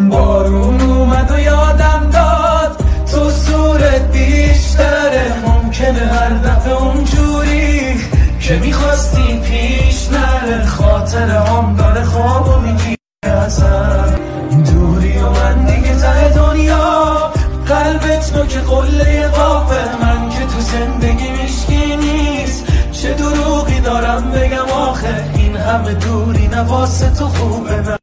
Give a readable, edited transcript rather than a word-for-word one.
بارون اومد و یادم داد تو زورت بیشتره، ممکنه هر دفعه اونجوری که میخواستی پیش نره. خاطر هم داره خوابو میگیره ازم، دوری و من دیگه ته دنیا، قلبت نوک قله قافه، من که تو زندگی میشکی نیست، چه دروغی دارم بگم آخه، این همه دوری نواسه تو خوبه.